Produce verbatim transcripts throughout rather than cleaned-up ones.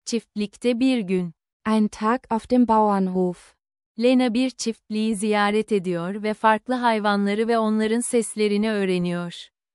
Çiftlikte bir gün. Ein Tag auf dem Bauernhof. Lena bir çiftliği ziyaret ediyor ve farklı hayvanları ve onların seslerini öğreniyor.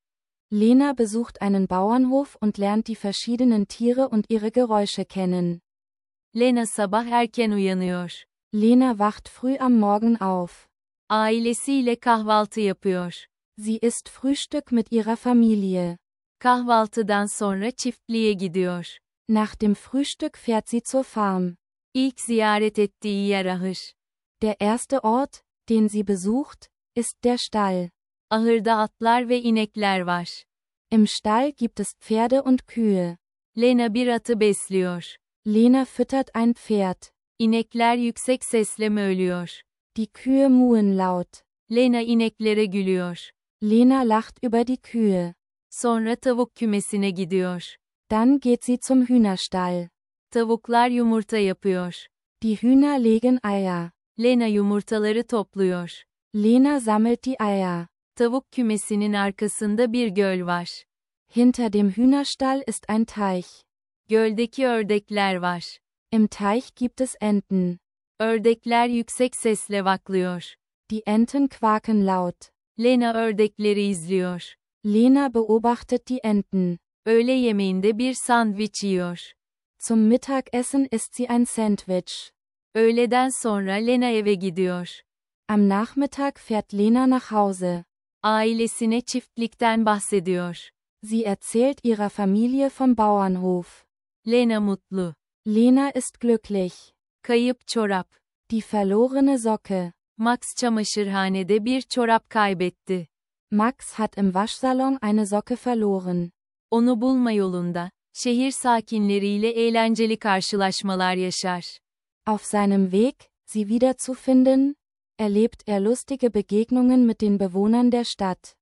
Lena besucht einen Bauernhof und lernt die verschiedenen Tiere und ihre Geräusche kennen. Lena sabah erken uyanıyor. Lena wacht früh am Morgen auf. Ailesiyle kahvaltı yapıyor. Sie isst Frühstück mit ihrer Familie. Kahvaltıdan sonra çiftliğe gidiyor. Nach dem Frühstück fährt sie zur Farm. İlk ziyaret ettiği yer ahır. Der erste Ort, den sie besucht, ist der Stall. Ahırda atlar ve inekler var. Im Stall gibt es Pferde und Kühe. Lena bir atı besliyor. Lena füttert ein Pferd. İnekler yüksek sesle mölüyor. Die Kühe muhen laut. Lena ineklere gülüyor. Lena lacht über die Kühe. Sonra tavuk kümesine gidiyor. Dann geht sie zum Hühnerstall. Tavuklar yumurta yapıyor. Die Hühner legen Eier. Lena yumurtaları topluyor. Lena sammelt die Eier. Tavuk kümesinin arkasında bir göl var. Hinter dem Hühnerstall ist ein Teich. Göldeki ördekler var. Im Teich gibt es Enten. Ördekler yüksek sesle vaklıyor. Die Enten quaken laut. Lena ördekleri izliyor. Lena beobachtet die Enten. Öğle yemeğinde bir sandviç yiyor. Zum Mittagessen isst sie ein Sandwich. Öğleden sonra Lena eve gidiyor. Am Nachmittag fährt Lena nach Hause. Ailesine çiftlikten bahsediyor. Sie erzählt ihrer Familie vom Bauernhof. Lena mutlu. Lena ist glücklich. Kayıp çorap. Die verlorene Socke. Max çamaşırhanede bir çorap kaybetti. Max hat im Waschsalon eine Socke verloren. Onu bulma yolunda, şehir sakinleriyle eğlenceli karşılaşmalar yaşar. Auf seinem Weg, sie wiederzufinden, erlebt er lustige Begegnungen mit den Bewohnern der Stadt.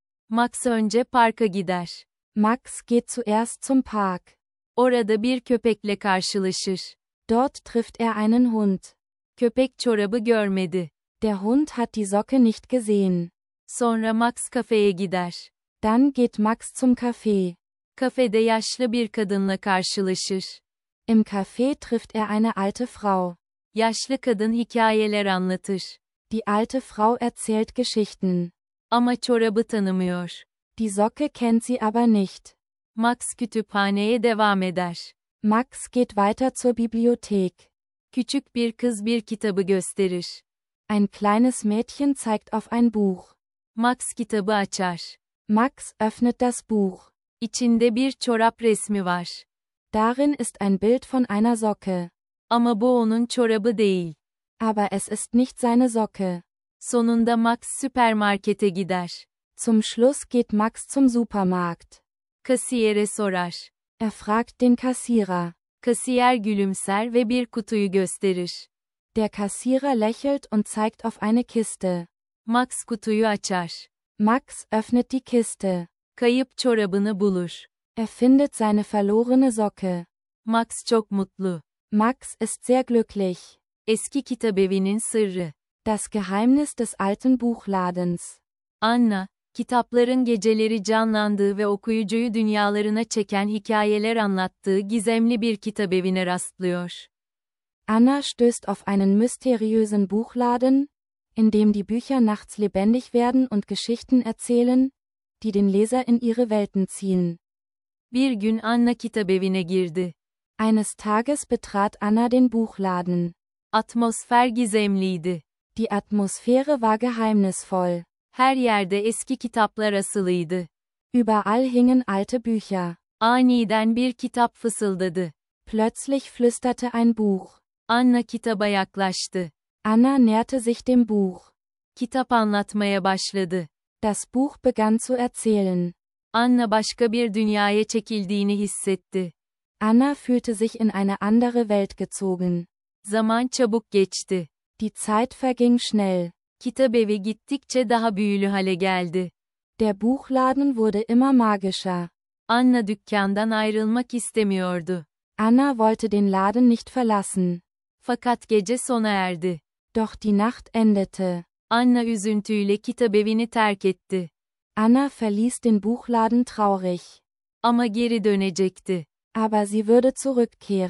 Max önce parka gider. Max geht zuerst zum Park. Orada bir köpekle karşılaşır. Dort trifft er einen Hund. Köpek çorabı görmedi. Der Hund hat die Socke nicht gesehen. Sonra Max kafeye gider. Dann geht Max zum Café. Kafede yaşlı bir kadınla karşılaşır. Im Café trifft er eine alte Frau. Yaşlı kadın hikayeler anlatır. Die alte Frau erzählt Geschichten. Ama çorabı tanımıyor. Die Socke kennt sie aber nicht. Max kütüphaneye devam eder. Max geht weiter zur Bibliothek. Küçük bir kız bir kitabı gösterir. Ein kleines Mädchen zeigt auf ein Buch. Max kitabı açar. Max öffnet das Buch. İçinde bir çorap resmi var. Darin ist ein Bild von einer Socke. Ama bu onun çorabı değil. Aber es ist nicht seine Socke. Sonunda Max süpermarkete gider. Zum Schluss geht Max zum Supermarkt. Kasiyere sorar. Er fragt den Kassierer. Kasiyer gülümser ve bir kutuyu gösterir. Der Kassierer lächelt und zeigt auf eine Kiste. Max kutuyu açar. Max öffnet die Kiste. Kayıp çorabını bulur. Er findet seine verlorene Socke. Max çok mutlu. Max ist sehr glücklich. Eski kitabevinin sırrı. Das Geheimnis des alten Buchladens. Anna, kitapların geceleri canlandığı ve okuyucuyu dünyalarına çeken hikayeler anlattığı gizemli bir kitabevine rastlıyor. Anna stößt auf einen mysteriösen Buchladen, in dem die Bücher nachts lebendig werden und Geschichten erzählen, die den Leser in ihre Welten ziehen. Bir gün Anna kitabevine girdi. Eines Tages betrat Anna den Buchladen. Atmosfer gizemliydi. Die Atmosphäre war geheimnisvoll. Her yerde eski kitaplar asılıydı. Überall hingen alte Bücher. Aniden bir kitap fısıldadı. Plötzlich flüsterte ein Buch. Anna kitaba yaklaştı. Anna näherte sich dem Buch. Kitap anlatmaya başladı. Das Buch begann zu erzählen. Anna başka bir dünyaya çekildiğini hissetti. Anna fühlte sich in eine andere Welt gezogen. Zaman çabuk geçti. Die Zeit verging schnell. Kitabevi gittikçe daha büyülü hale geldi. Der Buchladen wurde immer magischer. Anna dükkandan ayrılmak istemiyordu. Anna wollte den Laden nicht verlassen. Fakat gece sona erdi. Doch die Nacht endete. Anna üzüntüyle kitabevini terk etti. Anna verließ den Buchladen traurig. Ama geri dönecekti. Aber sie würde zurückkehren.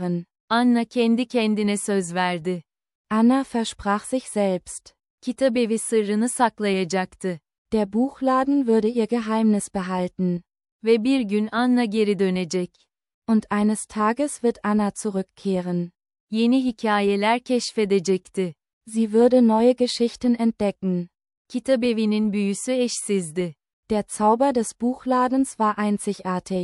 Anna kendi kendine söz verdi. Anna versprach sich selbst. Kitabevi sırrını saklayacaktı. Der Buchladen würde ihr Geheimnis behalten. Ve bir gün Anna geri dönecek. Und eines Tages wird Anna zurückkehren. Yeni hikayeler keşfedecekti. Sie würde neue Geschichten entdecken. Kitabevi'nin büyüsü eşsizdi. Der Zauber des Buchladens war einzigartig.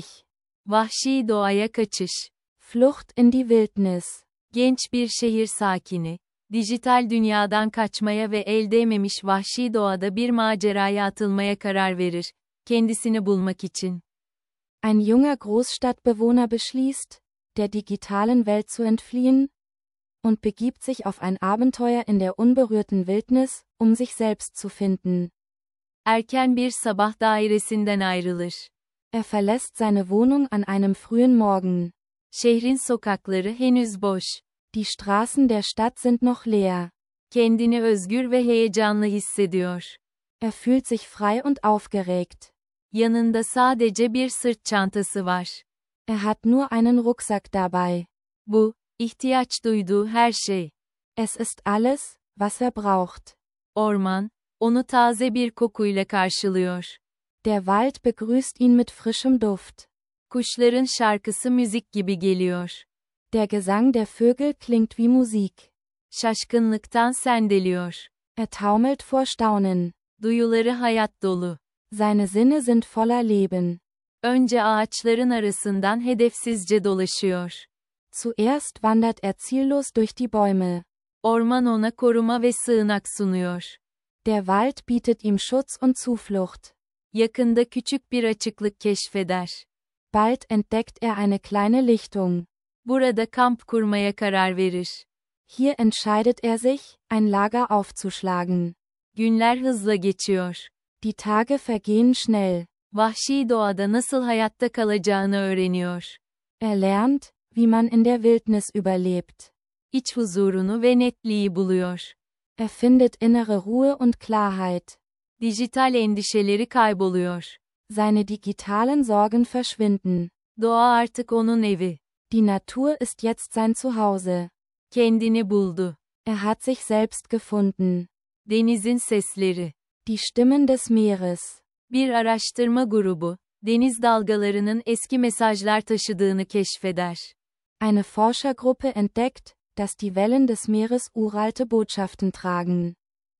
Vahşi doğaya kaçış. Flucht in die Wildnis. Genç bir şehir sakini, dijital dünyadan kaçmaya ve el değmemiş vahşi doğada bir maceraya atılmaya karar verir, kendisini bulmak için. Ein junger Großstadtbewohner beschließt, der digitalen Welt zu entfliehen, und begibt sich auf ein Abenteuer in der unberührten Wildnis, um sich selbst zu finden. Erken bir sabah dairesinden ayrılır. Er verlässt seine Wohnung an einem frühen Morgen. Şehrin sokakları henüz boş. Die Straßen der Stadt sind noch leer. Kendini özgür ve heyecanlı hissediyor. Er fühlt sich frei und aufgeregt. Yanında sadece bir sırt çantası var. Er hat nur einen Rucksack dabei. Bu, ihtiyaç duyduğu her şey. Es ist alles, was er braucht. Orman, onu taze bir kokuyla karşılıyor. Der Wald begrüßt ihn mit frischem Duft. Kuşların şarkısı müzik gibi geliyor. Der Gesang der Vögel klingt wie Musik. Şaşkınlıktan sendeliyor. Er taumelt vor Staunen. Duyuları hayat dolu. Seine Sinne sind voller Leben. Önce ağaçların arasından hedefsizce dolaşıyor. Zuerst wandert er ziellos durch die Bäume. Orman ona koruma ve sığınak sunuyor. Der Wald bietet ihm Schutz und Zuflucht. Yakında küçük bir açıklık keşfeder. Bald entdeckt er eine kleine Lichtung. Burada kamp kurmaya karar verir. Hier entscheidet er sich, ein Lager aufzuschlagen. Günler hızla geçiyor. Die Tage vergehen schnell. Vahşi doğada nasıl hayatta kalacağını öğreniyor. Er lernt, wie man in der Wildnis überlebt. İç huzurunu ve netliği buluyor. Er findet innere Ruhe und Klarheit. Dijital endişeleri kayboluyor. Seine digitalen Sorgen verschwinden. Doğa artık onun evi. Die Natur ist jetzt sein Zuhause. Kendini buldu. Er hat sich selbst gefunden. Denizin sesleri. Die Stimmen des Meeres. Bir araştırma grubu, deniz dalgalarının eski mesajlar taşıdığını keşfeder. Eine Forschergruppe entdeckt, dass die Wellen des Meeres uralte Botschaften tragen.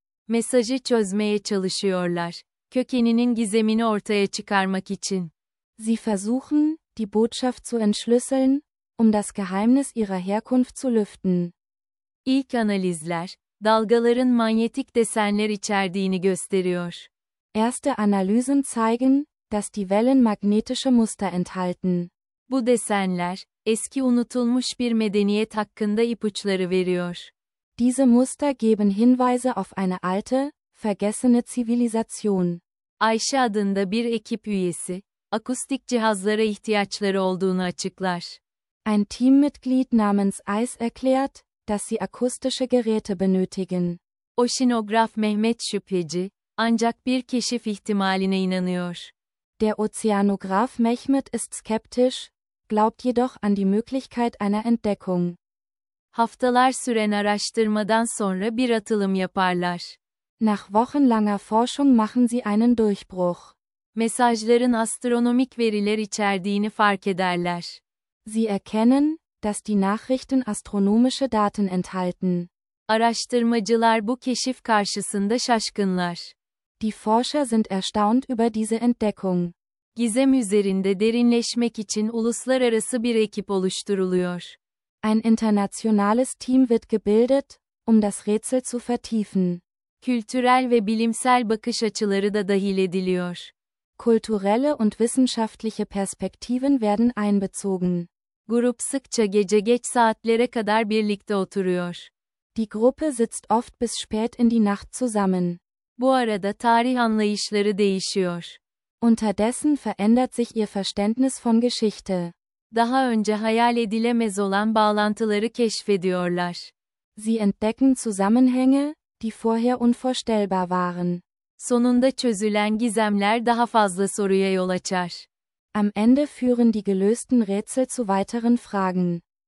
Mesajı çözmeye çalışıyorlar. Kökeninin gizemini ortaya çıkarmak için. Sie versuchen, die Botschaft zu entschlüsseln, um das Geheimnis ihrer Herkunft zu lüften. İlk analizler, dalgaların manyetik desenler içerdiğini gösteriyor. Erste Analysen zeigen, dass die Wellen magnetische Muster enthalten. Bu desenler, eski unutulmuş bir medeniyet hakkında ipuçları veriyor. Diese Muster geben Hinweise auf eine alte, vergessene Zivilisation. Ayşe adında bir ekip üyesi, akustik cihazlara ihtiyaçları olduğunu açıklar. Ein Teammitglied namens Eis erklärt, dass sie akustische Geräte benötigen. Oşinograf Mehmet şüpheci, ancak bir keşif ihtimaline inanıyor. Der Ozeanograf Mehmet ist skeptisch, glaubt jedoch an die Möglichkeit einer Entdeckung. Haftalar süren araştırmadan sonra bir atılım yaparlar. Nach wochenlanger Forschung machen sie einen Durchbruch. Mesajların astronomik veriler içerdiğini fark ederler. Sie erkennen, dass die Nachrichten astronomische Daten enthalten. Araştırmacılar bu keşif karşısında şaşkınlar. Die Forscher sind erstaunt über diese Entdeckung. Gizem üzerinde derinleşmek için uluslararası bir ekip oluşturuluyor. Ein internationales Team wird gebildet, um das Rätsel zu vertiefen. Kültürel ve bilimsel bakış açıları da dahil ediliyor. Kulturelle und wissenschaftliche Perspektiven werden einbezogen. Grup sıkça gece geç saatlere kadar birlikte oturuyor. Die Gruppe sitzt oft bis spät in die Nacht zusammen. Bu arada tarih anlayışları değişiyor. Unterdessen verändert sich ihr Verständnis von Geschichte. Daha önce hayal edilemez olan bağlantıları keşfediyorlar. Sie entdecken Zusammenhänge, die vorher unvorstellbar waren. Sonunda çözülen gizemler daha fazla soruya yol açar. Am Ende führen die gelösten Rätsel zu weiteren Fragen.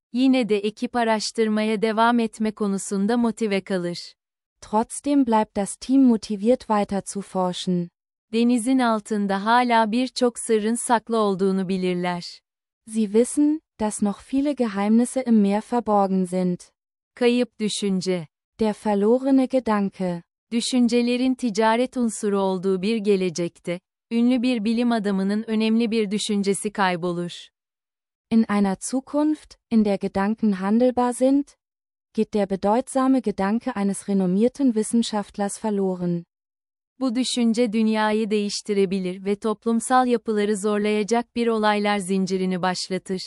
Yine de ekip araştırmaya devam etme konusunda motive kalır. Trotzdem bleibt das Team motiviert weiter zu forschen. Denizin altında hala birçok sırrın saklı olduğunu bilirler. Sie wissen, dass noch viele Geheimnisse im Meer verborgen sind. Kayıp düşünce. Der verlorene Gedanke. Düşüncelerin ticaret unsuru olduğu bir gelecekte, ünlü bir bilim adamının önemli bir düşüncesi kaybolur. In einer Zukunft, in der Gedanken handelbar sind, geht der bedeutsame Gedanke eines renommierten Wissenschaftlers verloren. Bu düşünce dünyayı değiştirebilir ve toplumsal yapıları zorlayacak bir olaylar zincirini başlatır.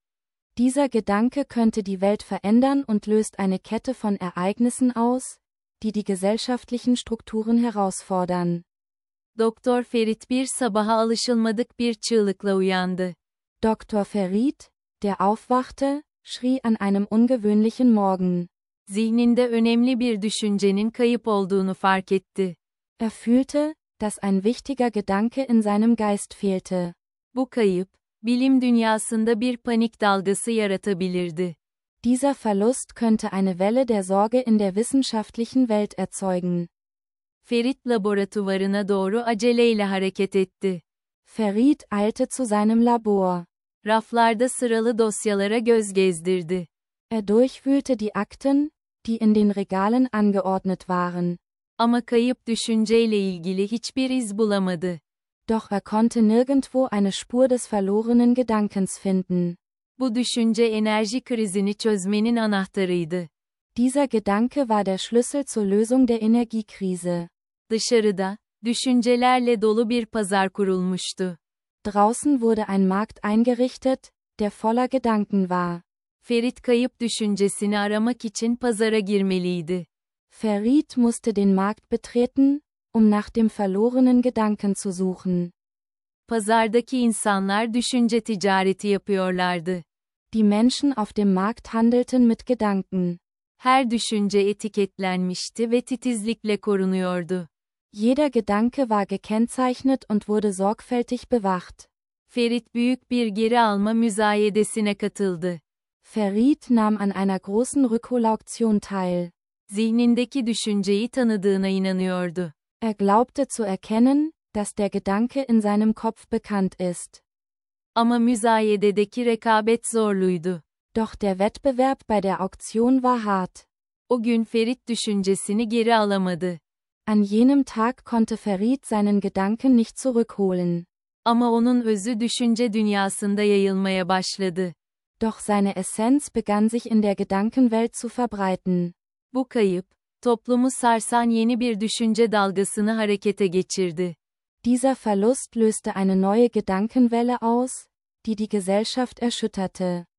Dieser Gedanke könnte die Welt verändern und löst eine Kette von Ereignissen aus, die die gesellschaftlichen Strukturen herausfordern. Doktor Ferit bir sabaha alışılmadık bir çığlıkla uyandı. Doktor Ferit, der aufwachte, schrie an einem ungewöhnlichen Morgen. Zihninde önemli bir düşüncenin kayıp olduğunu fark etti. Er fühlte, dass ein wichtiger Gedanke in seinem Geist fehlte. Bu kayıp, bilim dünyasında bir panik dalgası yaratabilirdi. Dieser Verlust könnte eine Welle der Sorge in der wissenschaftlichen Welt erzeugen. Ferit laboratuvarına doğru aceleyle hareket etti. Ferit eilte zu seinem Labor. Raflarda sıralı dosyalara göz gezdirdi. Er durchwühlte die Akten, die in den Regalen angeordnet waren. Ama kayıp düşünceyle ilgili hiçbir iz bulamadı. Doch er konnte nirgendwo eine Spur des verlorenen Gedankens finden. Bu düşünce enerji krizini çözmenin anahtarıydı. Dieser Gedanke war der Schlüssel zur Lösung der Energiekrise. Dışarıda, düşüncelerle dolu bir pazar kurulmuştu. Draußen wurde ein Markt eingerichtet, der voller Gedanken war. Ferit kayıp düşüncesini aramak için pazara girmeliydi. Ferit musste den Markt betreten, um nach dem verlorenen Gedanken zu suchen. Pazardaki insanlar düşünce ticareti yapıyorlardı. Die Menschen auf dem Markt handelten mit Gedanken. Her düşünce etiketlenmişti ve titizlikle korunuyordu. Jeder Gedanke war gekennzeichnet und wurde sorgfältig bewacht. Ferit büyük bir geri alma müzayedesine katıldı. Ferit nahm an einer großen Rückholauktion teil. Zihnindeki düşünceyi tanıdığına inanıyordu. Er glaubte zu erkennen, dass der Gedanke in seinem Kopf bekannt ist. Ama müzayededeki rekabet zorluydu. Doch der Wettbewerb bei der Auktion war hart. O gün Ferit düşüncesini geri alamadı. An jenem Tag konnte Ferit seinen Gedanken nicht zurückholen. Ama onun özü düşünce dünyasında yayılmaya başladı. Doch seine Essenz begann sich in der Gedankenwelt zu verbreiten. Bu kayıp, toplumu sarsan yeni bir düşünce dalgasını harekete geçirdi. Dieser Verlust löste eine neue Gedankenwelle aus, die die Gesellschaft erschütterte.